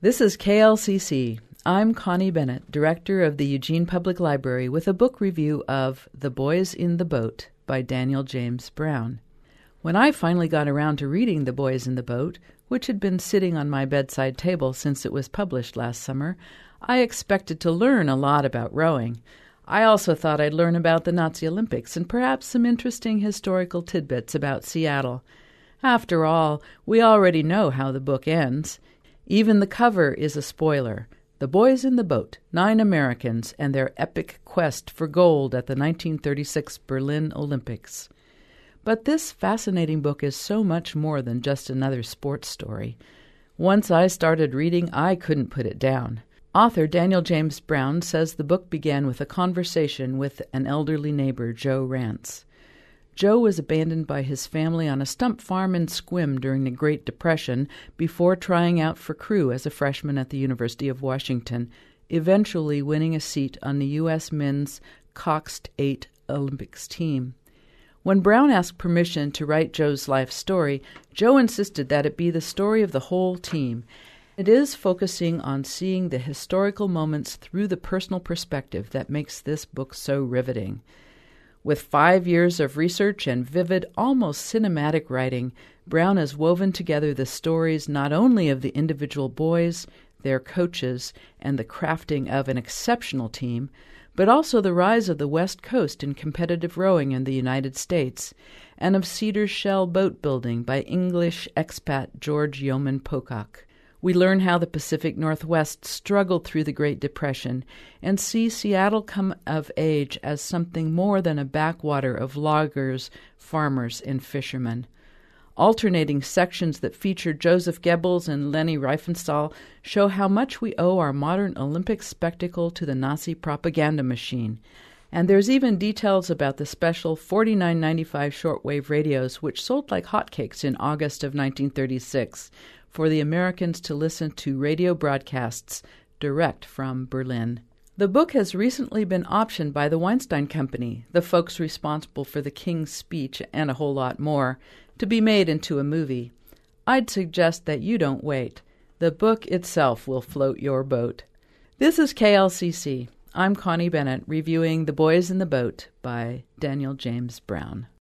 This is KLCC. I'm Connie Bennett, Director of the Eugene Public Library, with a book review of The Boys in the Boat by Daniel James Brown. When I finally got around to reading The Boys in the Boat, which had been sitting on my bedside table since it was published last summer, I expected to learn a lot about rowing. I also thought I'd learn about the Nazi Olympics and perhaps some interesting historical tidbits about Seattle. After all, we already know how the book ends. Even the cover is a spoiler. The Boys in the Boat, 9 Americans and their epic quest for gold at the 1936 Berlin Olympics. But this fascinating book is so much more than just another sports story. Once I started reading, I couldn't put it down. Author Daniel James Brown says the book began with a conversation with an elderly neighbor, Joe Rance. Joe was abandoned by his family on a stump farm in Sequim during the Great Depression before trying out for crew as a freshman at the University of Washington, eventually winning a seat on the U.S. men's Coxed 8 Olympics team. When Brown asked permission to write Joe's life story, Joe insisted that it be the story of the whole team. It is focusing on seeing the historical moments through the personal perspective that makes this book so riveting. With 5 years of research and vivid, almost cinematic writing, Brown has woven together the stories not only of the individual boys, their coaches, and the crafting of an exceptional team, but also the rise of the West Coast in competitive rowing in the United States, and of Cedar Shell boat building by English expat George Yeoman Pocock. We learn how the Pacific Northwest struggled through the Great Depression and see Seattle come of age as something more than a backwater of loggers, farmers, and fishermen. Alternating sections that feature Joseph Goebbels and Leni Riefenstahl show how much we owe our modern Olympic spectacle to the Nazi propaganda machine. And there's even details about the special $49.95 shortwave radios which sold like hotcakes in August of 1936 for the Americans to listen to radio broadcasts direct from Berlin. The book has recently been optioned by the Weinstein Company, the folks responsible for the King's Speech and a whole lot more, to be made into a movie. I'd suggest that you don't wait. The book itself will float your boat. This is KLCC. I'm Connie Bennett, reviewing The Boys in the Boat by Daniel James Brown.